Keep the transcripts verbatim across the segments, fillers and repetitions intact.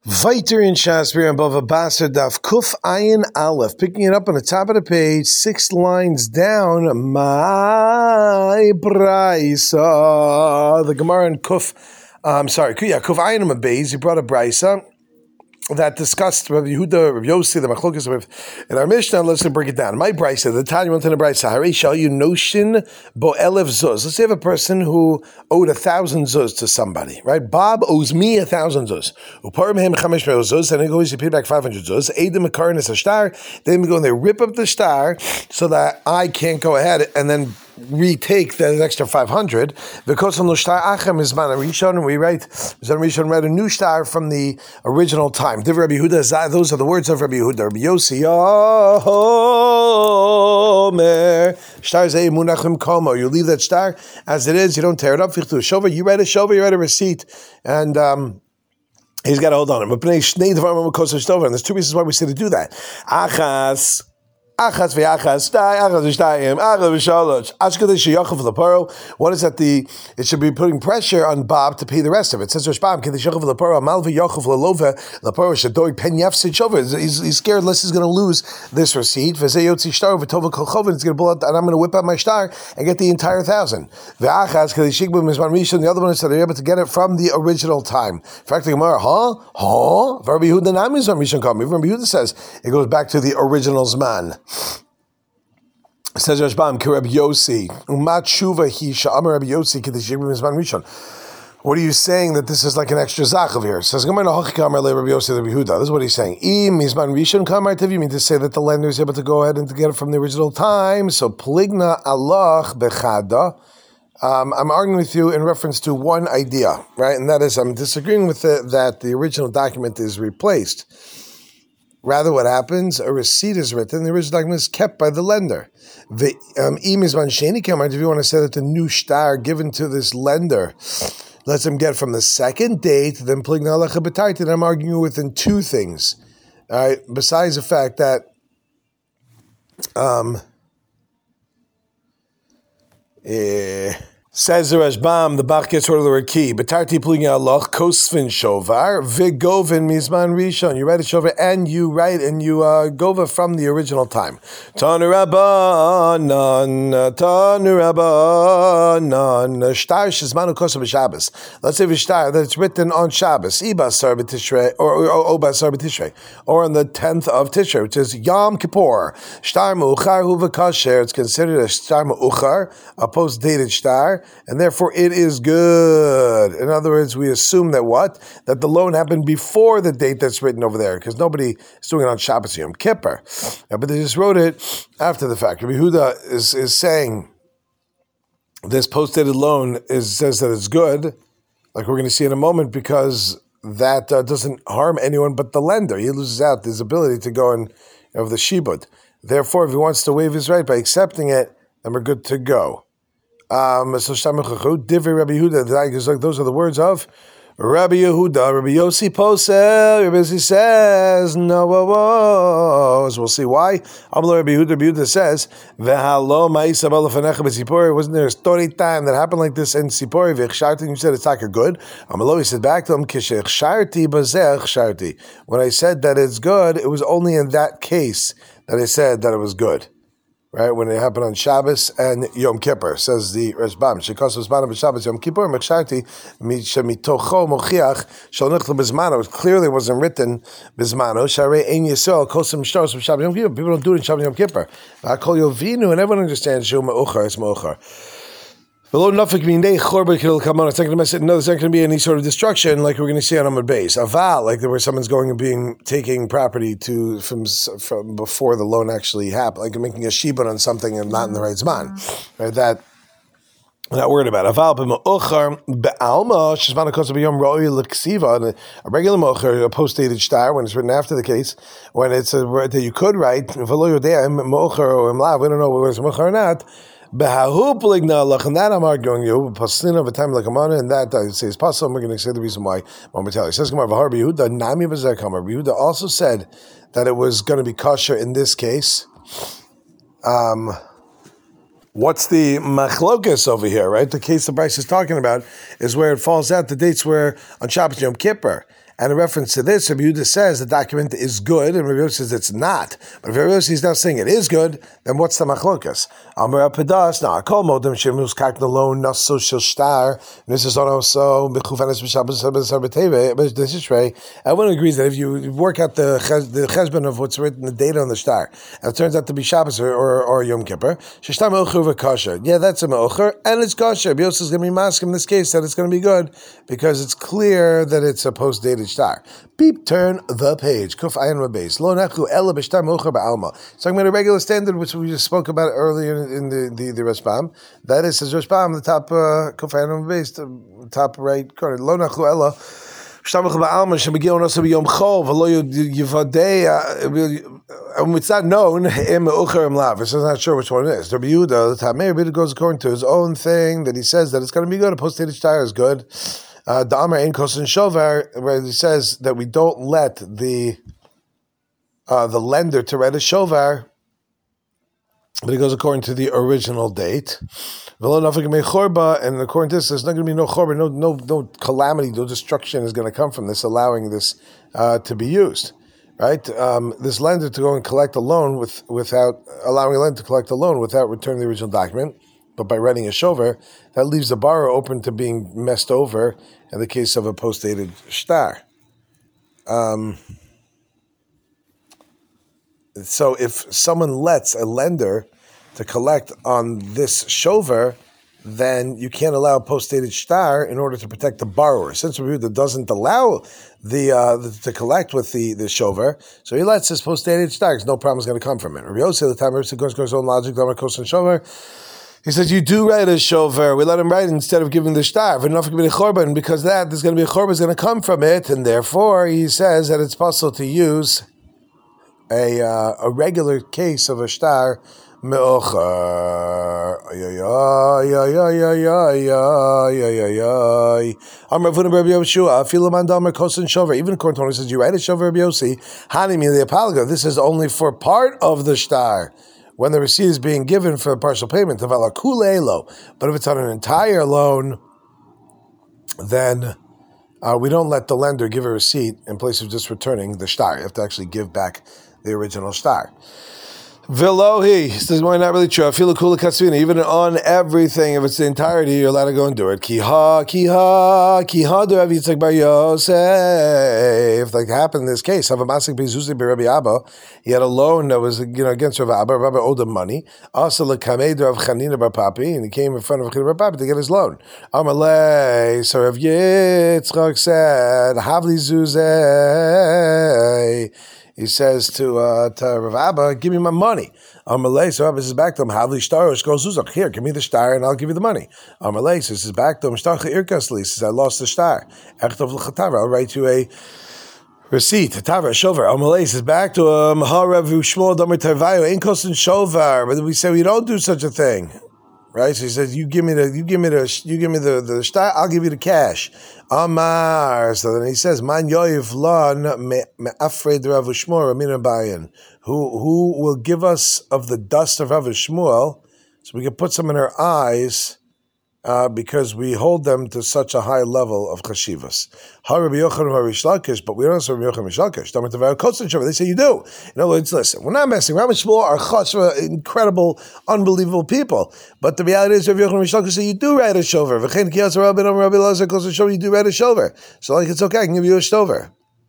Viter in Shasbir above a Basar Daf Kuf Ayin Aleph, picking it up on the top of the page, six lines down. My Brisa, the Gemara in Kuf. Uh, I'm sorry, yeah, Kuf Ayin Amabeis. He brought a Brisa that discussed Rabbi Yehuda, Rabbi Yossi, the Machlokas in our Mishnah. Let's break it down. My Brisa, the Tanya went to the Brisa. Harei shal you notion bo elef zuz. Let's say you have a person who owed a thousand zuz to somebody, right? Bob owes me a thousand zuz. Uparim him chamesh me'o zuz, and he goes to pay back five hundred zuz. Edim mekarin is a star. Then we go and they rip up the star so that I can't go ahead and then retake that extra five hundred. Because on the star achem is man rishon, and we write Zan Rishon read a new star from the original time. Div Rabbi Yehuda, those are the words of Rabbi Yehuda. Rabbi Yossi, Omer, star zeh munachim komo. You leave that star as it is. You don't tear it up. Fichtu shova. You write a shova. You write a receipt, and um. He's got to hold on him. And there's two reasons why we say to do that. Achas. Achas v'achas, stai, achas v'shtayim, achas v'shalosh. Ashkadesh yachav l'paro. One is that the it should be putting pressure on Bob to pay the rest of it. It says Rashbam, kadesh yachav l'paro, amal v'yachav l'lova, l'paro shadoi pen yafsid shova. He's he's scared unless he's going to lose this receipt. V'zeh yotzi shtar v'tova kol chovin. It's going to pull out, and I'm going to whip out my star and get the entire thousand. V'achas kadesh yigbu mizman rishon. The other one is that they're able to get it from the original time. In fact, the Gemara, huh, huh. Rabbi Yehuda nam mizman rishon kam. Rabbi Yehuda says it goes back to the original zman. Says Rashbam, ki Rabbi Yossi, umat shuva hi sha'amar Rabbi Yossi k'dish yigbu mizman rishon. What are you saying that this is like an extra zachav here? Says Gemara hachi kamar le Rabbi Yossi Rabbi Yehuda. This is what he's saying. I mizman rishon kamar tev. You mean to say that the lender is able to go ahead and to get it from the original time? So pligna alach bechada. Um, I'm arguing with you in reference to one idea, right? And that is, I'm disagreeing with the, that the original document is replaced. Rather, what happens? A receipt is written. The original document is kept by the lender. The um, if you want to say that the new star given to this lender lets him get from the second date, then then I'm arguing within two things. All right. Besides the fact that um, eh, says the Rashbam, the Bach gets rid of the word key. Betarti pulling out loch, kosvin shovar, vigovin mizman rishon. You write a shovar and you write and you uh, gova from the original time. Tanu rabbanon, tanu rabbanon. Shtar shizmanu kosav b'Shabbos. Let's say v'shtar that it's written on Shabbos, ibasar b'tishrei or obasar b'tishrei, or on the tenth of Tishrei, which is Yom Kippur. Shtar mu'uchar hu v'kasher. It's considered a shtar mu'uchar, a post-dated shtar. And therefore it is good. In other words, we assume that what? That the loan happened before the date that's written over there, because nobody is doing it on Shabbos Yom Kippur. Yeah, but they just wrote it after the fact. Rabbi Yehuda is, is saying this post-dated loan is says that it's good, like we're going to see in a moment, because that uh, doesn't harm anyone but the lender. He loses out his ability to go and of the shibud. Therefore, if he wants to waive his right by accepting it, then we're good to go. Um, so Divrei Rabbi Yehuda, those are the words of Rabbi Yehuda. Rabbi Yossi posel. Rabbi Yossi says no. Whoa, whoa. So we'll see why. Amar Rabbi Yehuda. Rabbi Yehuda says v'halo ma'isa b'lefanecha b'tzipori. Wasn't there a story time that happened like this in Tzipori? V'chsharti. You said it's not good. Amar he said back to him kishechsharti b'zeh chsharti. When I said that it's good, it was only in that case that I said that it was good. Right, when it happened on Shabbos and Yom Kippur, says the Rashbam. Shekos Bizmano b'Shabbos Yom Kippur Mechsharti Shemitocho Mochiach Shalnichlu Bizmano. It clearly wasn't written Bizmano. Sharei Ein Yisrael Kosim Shtos b'Shabbos Yom Kippur. People don't do it in Shabbos Yom Kippur. Akol Yovinu, and everyone understands Shu Me'uchar. It's Me'uchar. It's not going to mess it. No, there's not going to be any sort of destruction like we're going to see on Amud Beis. Aval, like there where someone's going and being taking property to from from before the loan actually happened, like making a shibud on something and not in the right zman. Right, that we're not worried about. Aval b'ma'uchar be'alma shesmana kosa b'yom ro'i l'ksiva. A regular mocher, a post-dated shtar when it's written after the case, when it's a that you could write v'lo yodei mocher or imlav. We don't know whether it's mocher or not. And that I'm arguing you, and that I say is possible. We're going to say the reason why momentarily. It says Yehuda also said that it was going to be kosher in this case. Um, what's the machlokas over here, right? The case the Bryce is talking about is where it falls out the dates were on Shabbos Yom Kippur. And in reference to this, Rabbi Yehuda says the document is good, and Rabbi Yossi says it's not. But if Rabbi Yossi is now saying it is good, then what's the machlokas? Amar Apadas, now Kol Modem Shemus Kak Nalon Naso Shel Shtar. This is also Mechufanes B'Shabbos B'Sarbeteve B'Tishrei. Everyone agrees that if you work out the the cheshbon of what's written, the data on the shtar, and it turns out to be Shabbos or, or, or Yom Kippur, Sheshtar Me'ocher v'Kosher. Yeah, that's a Me'ocher, and it's kosher. Rabbi Yossi is going to be masking in this case that it's going to be good because it's clear that it's a post-dated shtar. Beep, turn the page. Kuf ayin base. Lo nechu ela b'shtar mocher ba'alma. So I'm going to regular standard, which we just spoke about earlier in the the, the Rashbam. That is, says Rashbam, the top uh, kuf ayin base, the top right corner. Lo nechu ela b'shtar mocher ba'alma shemegil also b'yom chol v'lo yivadei. And it's not known im ucher im lav. It's not sure which one it is. Rabbi Yehuda, the Tamei Rabbi Yehuda goes according to his own thing that he says that it's going to be good. A post-dated shtar is good. Uh, the Amar Ein Kosin Shovar, where he says that we don't let the uh, the lender to write a shovar, but he goes according to the original date. And according to this, there's not going to be no chorba, no no no calamity, no destruction is going to come from this, allowing this uh, to be used. Right? Um, this lender to go and collect a loan with without allowing a lender to collect a loan without returning the original document, but by writing a shover, that leaves the borrower open to being messed over in the case of a post-dated shtar. Um, so if someone lets a lender to collect on this shover, then you can't allow a post-dated shtar in order to protect the borrower. Since Rabbi Yehuda doesn't allow the, uh, the to collect with the, the shover, so he lets this post-dated shtar because no problem is going to come from it. Rabbi Yossi, the time Rabbi Yossi goes to his own logic, shover. He says, you do write a shover. We let him write instead of giving the shtar. And because that, there's going to be a chorban is going to come from it, and therefore he says that it's possible to use a uh, a regular case of a shtar me'ocher. Even according to one who says, you write a shover, Rabbi Yossi, this is only for part of the shtar, when the receipt is being given for a partial payment, but if it's on an entire loan, then uh, we don't let the lender give a receipt in place of just returning the shtar. You have to actually give back the original shtar. Velohi, this is not really true. Even on everything, if it's the entirety, you're allowed to go and do it. Kiha, kiha, kiha, do Rav Yitzchak bar Yosef. Like happened in this case, have a masik bezuzi be Rabbi Abba. He had a loan that was, you know, against Rav Abba. Rav Abba owed him money. Also, lekamei Rav Chanina bar Papi, and he came in front of Chanina bar Papi to get his loan. Amalei. So Rav Yitzchak said, "Havli zuzei." He says to uh, to Rav Abba, give me my money. Amalei, so Abba says back to him, Havli shtar goes zuzak. Here, give me the shtar and I'll give you the money. Amalei says back to him, Shtarcha irkasli. He says, I lost the shtar. Echtov l'chatava, I'll write you a receipt. Tavra shovar. Amalei says back to him, Ha Rav Shmuel Damar Tarvayu, Ein kosin shovar. But we say we don't do such a thing. Right? So he says, you give me the, you give me the, you give me the, the shtar, I'll give you the cash. Amar. So then he says, Man yoyiv lan me'afred Rav Shmuel Ramina Bayan. Who, who will give us of the dust of Rav Shmuel, so we can put some in our eyes, uh, because we hold them to such a high level of chashivas. Ha Rabbi Yochanan Rish Lakish, but we don't say Rabbi Yochanan Rish Lakish. They say you do. In other words, listen, we're not messing. Rav Shmuel are chashva, incredible, unbelievable people. But the reality is, Rabbi Yochanan Rish Lakish say you do write a shover. V'chein kiyas Rabbi Rabbi Lazar Kosin shover. You do write a shover. So like it's okay, I can give you a shover.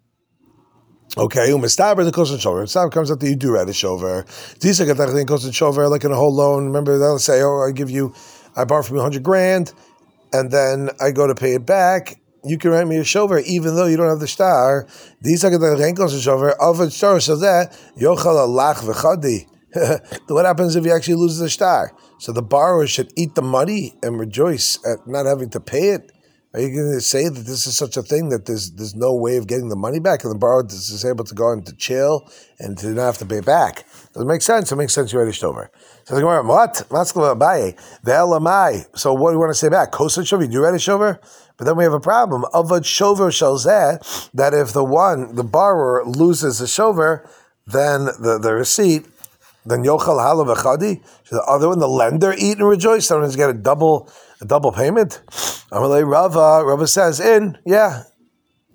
Okay, umistaber the kosin shover. It comes out that you do write a shover. Disa got that thing kosin shover, like in a whole loan. Remember, they'll say, oh, I give you. I borrow from you a hundred grand, and then I go to pay it back. You can write me a shover, even though you don't have the shtar. These are the renkos and shover of a shtar. So that yochal alach v'chadi. What happens if you actually lose the shtar? So the borrower should eat the money and rejoice at not having to pay it. Are you going to say that this is such a thing that there's there's no way of getting the money back, and the borrower is able to go into chill and to not have to pay back? Doesn't make sense. It makes sense you write a shover. So the Gemara, what? The elamai. So what do you want to say back? Kosa shover, you do write a shover? But then we have a problem. Avad shover shalzeh, that if the one, the borrower loses the shover, then the, the receipt, then yochal hala v'chadi. So the other one, the lender, eat and rejoice. Someone's got a double a double payment. Amalei Rava, Rava says, in, yeah.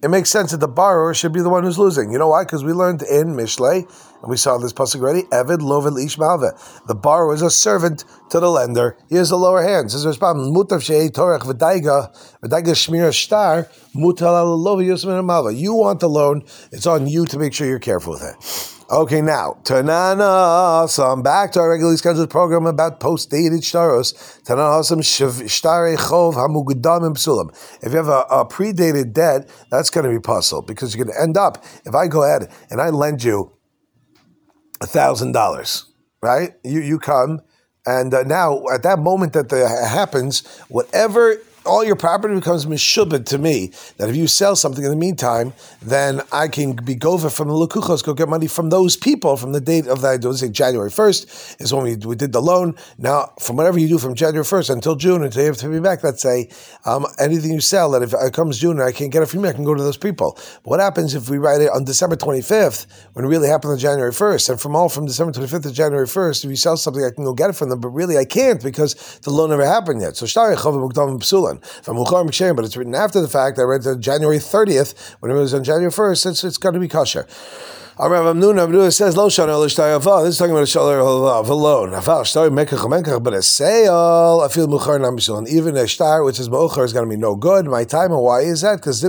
it makes sense that the borrower should be the one who's losing. You know why? Because we learned in Mishlei, and we saw this pasuk already, Eved Lovel Ish Malveh. The borrower is a servant to the lender. He has the lower hand. Says Rashbam, Mutav Shei Torach V'daiga, V'daiga Shmir Shtar, Mutal Al Lovel Yosman Malveh. You want the loan, it's on you to make sure you're careful with it. Okay, now, Tanana, so I'm back to our regularly scheduled program about post-dated shtaros. Tanana, some shtare chov hamugdam and psulam. If you have a, a predated debt, that's going to be puzzle, because you're going to end up, if I go ahead and I lend you one thousand dollars, right? You you come, and uh, now, at that moment that that happens, whatever... all your property becomes mishubed to me, that if you sell something in the meantime, then I can be gova from the lukuchos, go get money from those people from the date of that, say January first is when we, we did the loan. Now, from whatever you do from January first until June, until you have to pay me back, let's say, um, anything you sell, that if it comes June and I can't get it from you, I can go to those people. But what happens if we write it on December twenty-fifth, when it really happened on January first, and from all from December twenty-fifth to January first, if you sell something, I can go get it from them, but really I can't because the loan never happened yet. So, Shtari Chov Mukdam Psulan. But it's written after the fact. I read on January thirtieth, when it was on January first, it's, it's going to be kosher. Rav Amnuna says, Lo shana lo shtari avah. This is talking about a shalar of a loan. Avah, shtari mekach mekach, but a sale, I feel muchar nam b'shul. Even a shtar, which is mochar, is going to be no good. My time, and why is that? Because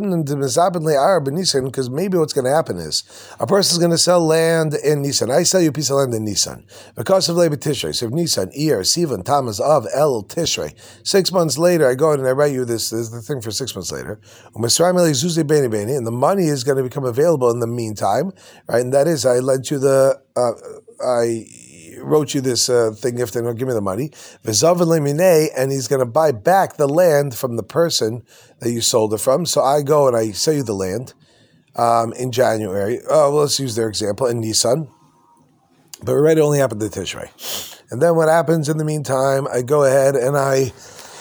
because maybe what's going to happen is, a person is going to sell land in Nisan. I sell you a piece of land in Nisan. Because of Leibit Tishrei, so if Nisan, Iyar, Sivan, Tammuz, Av, El, Tishrei, six months later, I go ahead and I write you this, this is the thing for six months later, and the money is going to become available in the meantime, right? And that is, I lent you the, uh, I wrote you this uh, thing if they don't give me the money, and he's going to buy back the land from the person that you sold it from. So I go and I sell you the land um, in January. Oh, well, let's use their example, in Nisan. But already only happened in Tishrei. And then what happens in the meantime, I go ahead and I,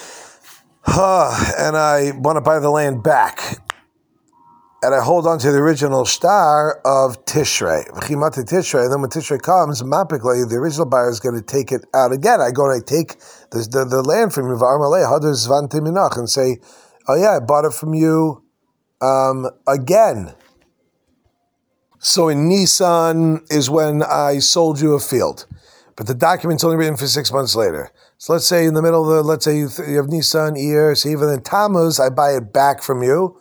uh, and I want to buy the land back. And I hold on to the original star of Tishrei. Tishrei, and then when Tishrei comes, mapically, the original buyer is going to take it out again. I go and I take the, the, the land from you, and say, oh yeah, I bought it from you um, again. So in Nisan is when I sold you a field. But the document's only written for six months later. So let's say in the middle of the, let's say you, th- you have Nisan, Iyar, so even in Tammuz, I buy it back from you.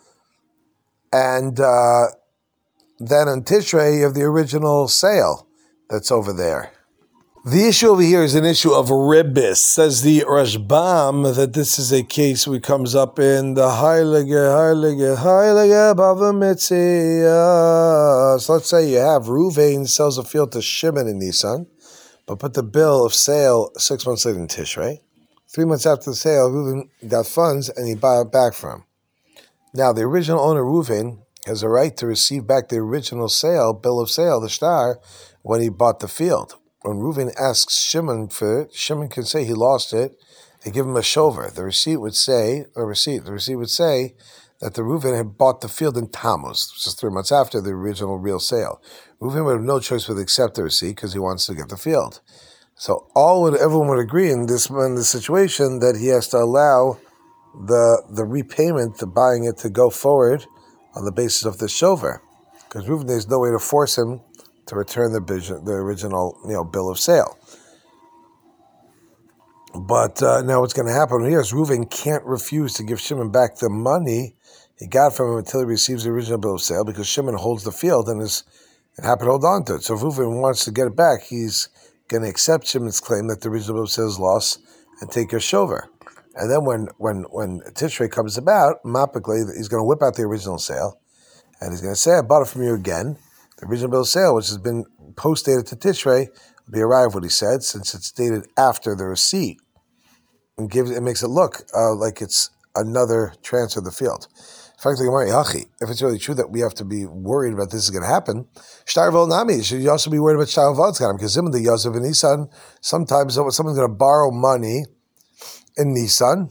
And uh, then on Tishrei, you have the original sale that's over there. The issue over here is an issue of ribbis. Says the Rashbam that this is a case which comes up in the Heilige, Heilige, Heilige Bava Mitzvah. So let's say you have Ruvain sells a field to Shimon in Nisan, but put the bill of sale six months later in Tishrei. Three months after the sale, Ruvain got funds and he bought it back from him. Now, the original owner, Ruvain, has a right to receive back the original sale, bill of sale, the shtar, when he bought the field. When Ruvain asks Shimon for it, Shimon can say he lost it. They give him a shover. The receipt would say, a receipt, the receipt would say that the Ruvain had bought the field in Tammuz, which is three months after the original real sale. Ruvain would have no choice but to accept the receipt because he wants to get the field. So all would, everyone would agree in this, in this situation that he has to allow the the repayment, the buying it, to go forward on the basis of the shover, because Reuven, there's no way to force him to return the the original you know bill of sale. But uh, now what's going to happen here is Reuven can't refuse to give Shimon back the money he got from him until he receives the original bill of sale, because Shimon holds the field and is and happy to hold on to it. So if Reuven wants to get it back, he's going to accept Shimon's claim that the original bill of sale is lost and take your shover. And then when when when Tishrei comes about, mapically, he's going to whip out the original sale, and he's going to say, I bought it from you again. The original bill of sale, which has been post-dated to Tishrei, will be arrived, what he said, since it's dated after the receipt, and gives it makes it look uh, like it's another transfer of the field. If it's really true that we have to be worried about this is going to happen, shtar vol nami, should you also be worried about shtar vol tzganim? Because the Yosef and Nisan, sometimes someone's going to borrow money in Nisan,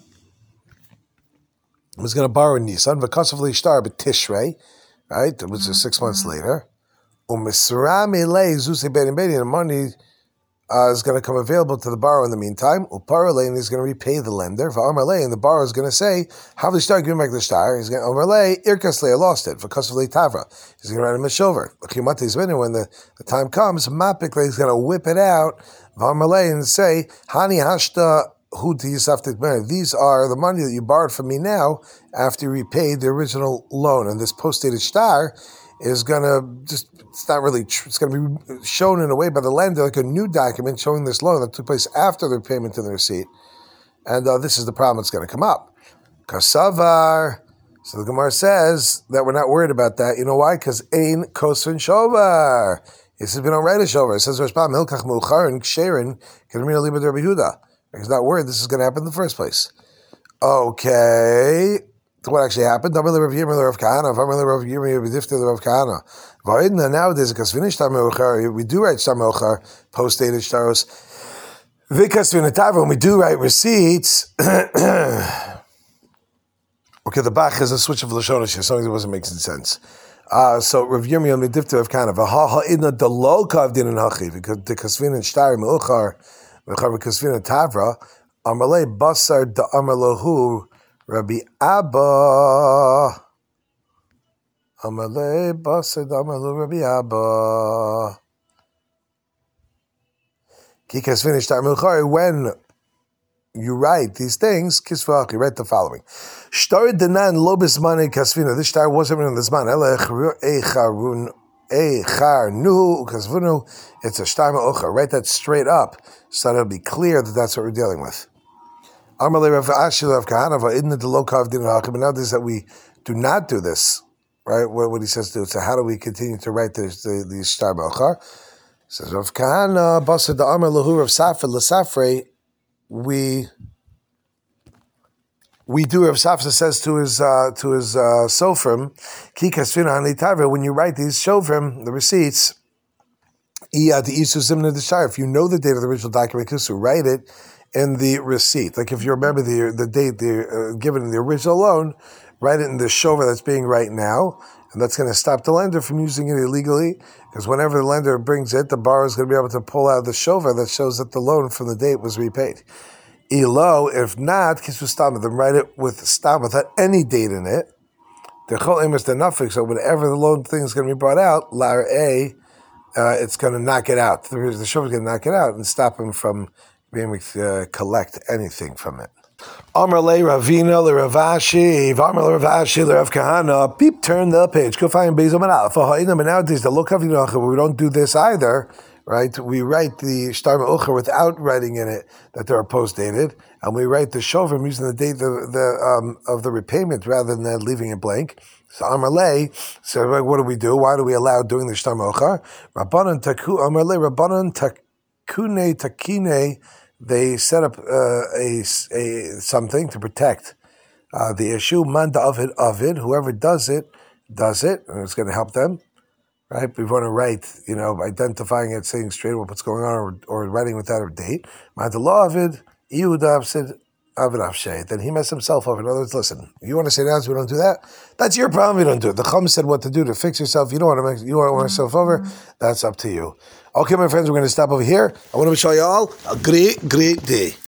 was going to borrow in Nisan, v'kasavli shtar b'tishrei, right, which is six months later. U'misra milei zusi bein bein, the money uh, is going to come available to the borrower in the meantime. Uparale, and he's going to repay the lender. V'amarle, and the borrower is going to say, "How the star give me back the star?" He's going to Amarle irkasle, I lost it. V'kasvle tavra. He's going to write him a shover. L'chimati's winner when the, the time comes. Mapikle, he's going to whip it out. V'amarle, and say, "Hani hashta." These are the money that you borrowed from me now after you repaid the original loan. And this post-dated star is going to just, it's not really, it's going to be shown in a way by the lender like a new document showing this loan that took place after the payment in the receipt. And uh, this is the problem that's going to come up. Kasavar. So the Gemara says that we're not worried about that. You know why? Because Ein Kosvin Shovar. He says we don't write a Shovar. It says Rashbam Hilkach Muchar and Ksherin Kedmir Libad Rabbi Yehuda. He's not worried this is going to happen in the first place. Okay. So what actually happened? Nowadays, because finished we do write Shtar Me'ochar, post-dated Shtaros. Vikas Vinatava, when we do write receipts, okay, the Bach is a switch of Lashonis here, something that wasn't making sense. Uh, so Rav Yirmiyah Medifta of Kana, Vaha Idna Deloka of Din Hachi, because the Kasvin and Shtar Me'ochar, Kasvina Tavra, Amalei Basar da Amalahu Rabbi Abba. Amalei Basar da Amalahu Rabbi Abba. Ki Kasvina Shtar Me'ochar, when you write these things, Kisvach, you write the following. Shtar Denan Lobis Mane Kasvina. This star wasn't in this man. Echarun. Echar nu kasvunu. It's a shtar me'ochar. Write that straight up, so that it'll be clear that that's what we're dealing with. Amalei Rav Ashi Rav Kahana va'idna delokav din hakim. Now this that we do not do this, right? What, what he says to do. So how do we continue to write this the, the shtar me'ochar? Says Rav Kahana basad da amar lahu Rav Safra l'safrei. We. We do. Rav Safra says to his uh, to his uh, sofrim, ki kasvina hani tavra. When you write these sofrim, the receipts, iya the isu zimna d'shar. If you know the date of the original document, kusu, write it in the receipt. Like if you remember the the date the uh, given in the original loan, write it in the shover that's being right now, and that's going to stop the lender from using it illegally. Because whenever the lender brings it, the borrower is going to be able to pull out the shover that shows that the loan from the date was repaid. Elo, if not, kisu stam, then write it with stam without any date in it. The chol emes the nafik, so whenever the loan thing is going to be brought out, lar a, uh, it's going to knock it out. The, the shover is going to knock it out and stop him from being able to uh, collect anything from it. Amar le Ravina le Ravashi, Amar le Ravashi le Rav Kahana. Beep, turn the page. Go find Beis Omanal. For ha'inam, and nowadays the look of Yinach, we don't do this either. Right, we write the shtar me'ochar without writing in it that they are post-dated, and we write the shovrim using the date of the um, of the repayment rather than leaving it blank. So Amar Le, so what do we do? Why do we allow doing the shtar me'ochar? Rabbanan taku Amar Le, Rabbanan takune takine. They set up uh, a, a something to protect uh, the issue. Man da'avid avid. Whoever does it does it, and it's going to help them. Right, we want to write, you know, identifying it, saying straight up what's going on, or, or writing without a date. Then he messed himself over. In other words, listen, you want to say that, so we don't do that? That's your problem, we don't do it. The Chum said what to do to fix yourself. You don't want to make, you want to run yourself over, that's up to you. Okay, my friends, we're going to stop over here. I want to wish all you all a great, great day.